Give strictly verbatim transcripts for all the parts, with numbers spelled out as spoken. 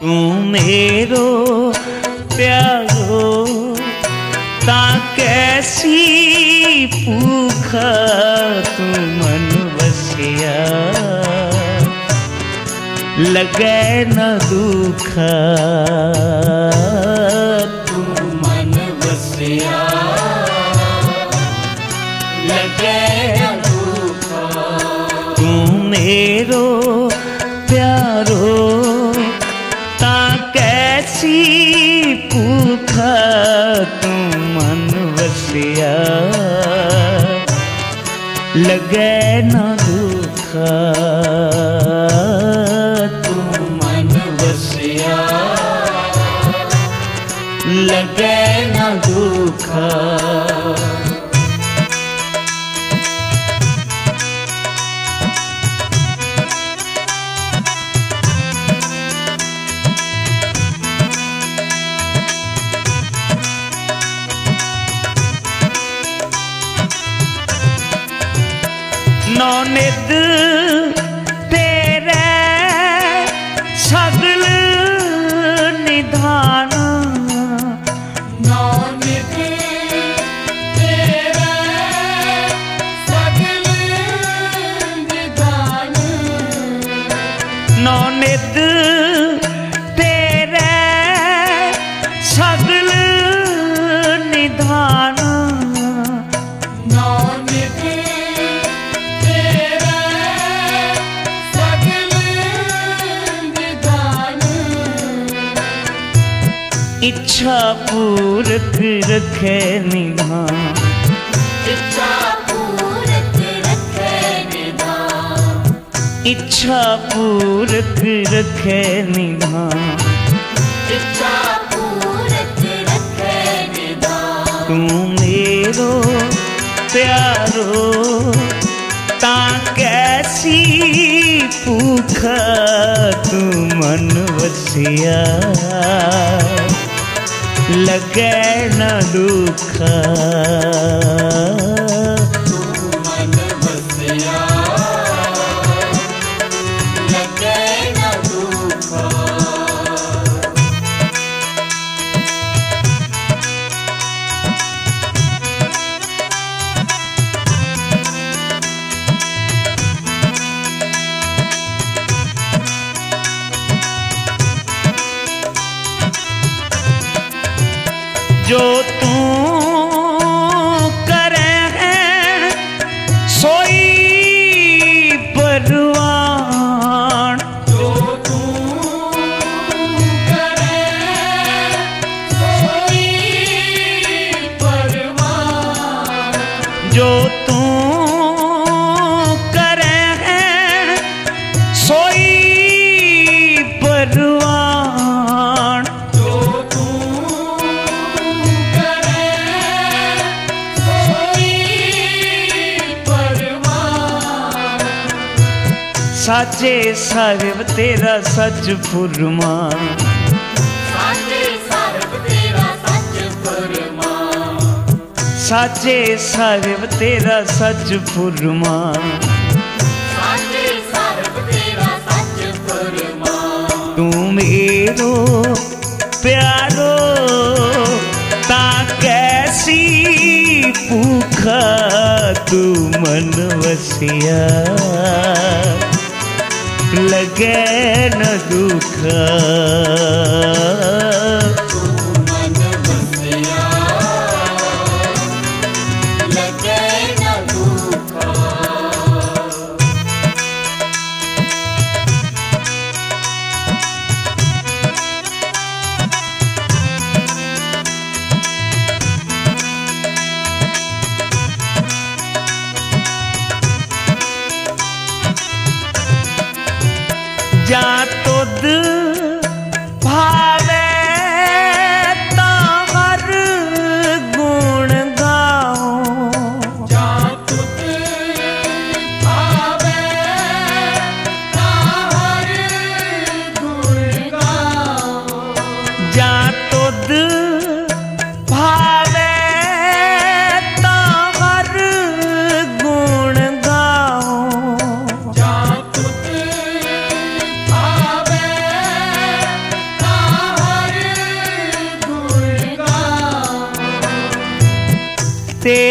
तू मेरो प्यारो ता कैसी पूखा तू मन बसिया लगे न दुखा तू मन बसिया लगे न दुखा तू मेरो प्यारो ता कैसी पूखा तू मन बसिया लगे न दुखा तू मन बसिया लगे न दुखा नौनिध तेरे सगल निधान नौनिध तेरे सगल निधान नौनिध तेरे सगल निधान इच्छा पूरक रखे निधान इच्छा पूरक रखे निधान इच्छा पूरक रखे निधान इच्छा पूरक रखे निधान तू मेरो प्यारो ता कैसी पूखा तू मन बसिया लगे न दुखा तू मन बसिया लगे न दुखा जो तू करे है सोई परवान जो तू करे सोई परवान जो तू करे है सोई परवान साचे साहिब तेरा सच फुरमान साचे साहिब तेरा सच फुरमान साचे साहिब तेरा सच फुरमान साचे साहिब तेरा सच फुरमान तू मेरो प्यारो ता कैसी पूखा तू मन बसिया लगे न दुखा तू मन बसिया लगे न दुखा जा तुद भावे ता हर गुण गाओ जा तुद भावे ता हर गुण गाओ जा तुद भावे ता हर गुण गाओ जा तुद भावे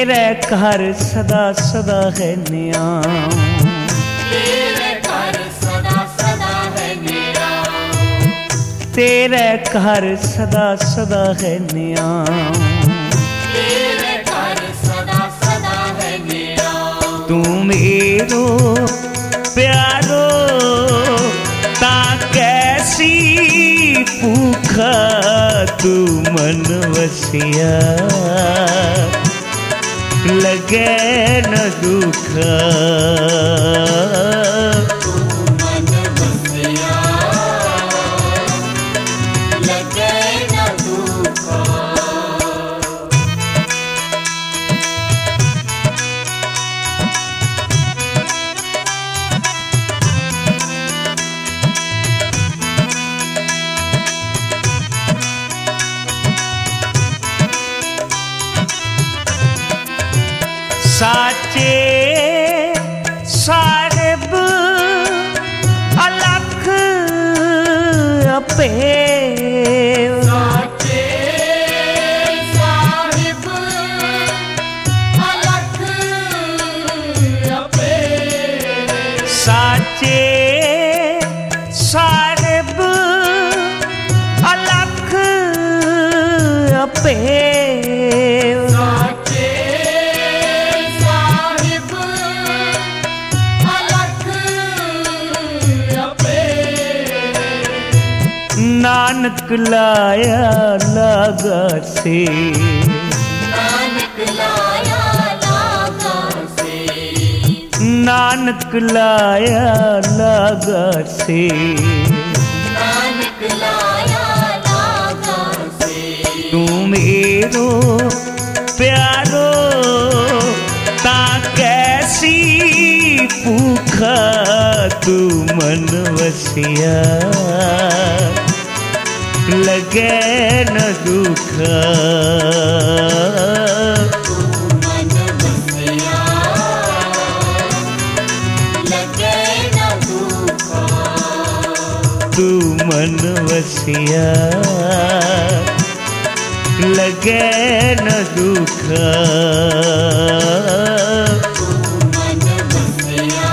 तेरे घर सदा सदा है न्याम, तेरे घर सदा सदा है न्याम, तेरे घर सदा सदा है न्याम, तेरे घर सदा सदा है न्याम। तू मेरो प्यारो ता कैसी भूखा तू मन वसिया, लगे न दुखा तू मन बसिया, लगे न दुखा। साचे साहिब अलख अपे, साचे साहिब अलख अपे, साचे साहिब अलख अपे, साचे साहिब अलख अपे। नानक लाया लागा से, नानक लाया लागा से, नानक लाया लागा से, नानक लाया लागा से। तू मेरो प्यारो ता कैसी भूखा तू मन वसिया, लगे न दुखा तू मन बसिया, लगे न दुखा। तू मन वसिया, लगे न दुखा तू मन बसिया,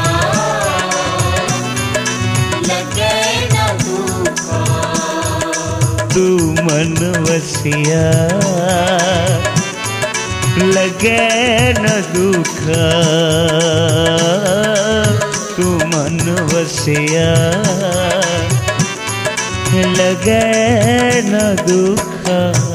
लगे न दुखा। तू मन वसिया, लगे न दुखा तू मन वसिया, लगे न दुखा।